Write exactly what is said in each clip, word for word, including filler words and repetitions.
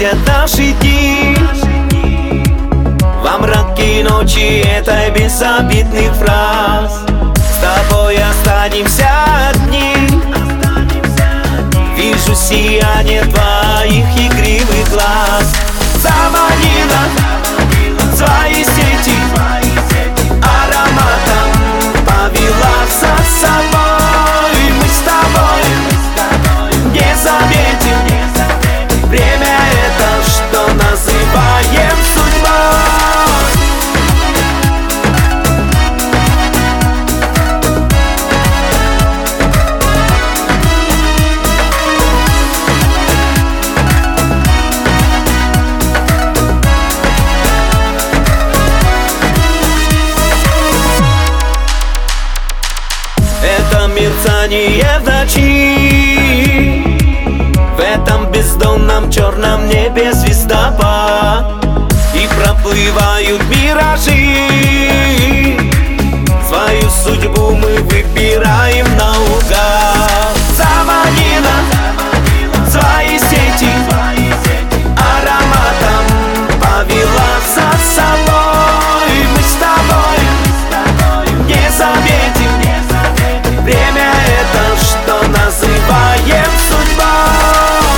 светят наши дни. Во мраке ночи этой безобидных фраз с тобой останемся одни. Вижу сияние твоих игривых глаз. Заманила свои сети, ароматом повела за собой. Мы с тобой не заметим время это, что называем судьбой. Это мерцание в ночи, в этом бездонном черном небе звездопад, и проплывают миражи. Свою судьбу мы выбираем наугад. Заманила свои сети, ароматом повела за собой. Мы с тобой не заметим время это, что называем судьбой.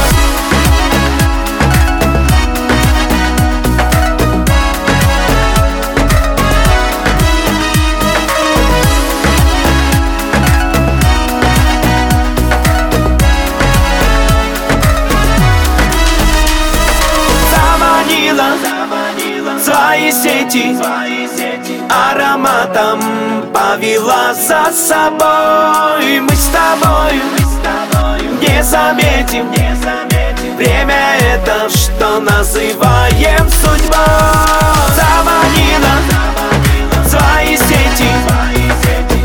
Заманила свои сети, ароматом повела за собой. Мы с тобой не заметим время это, что называем судьбой. Заманила свои сети,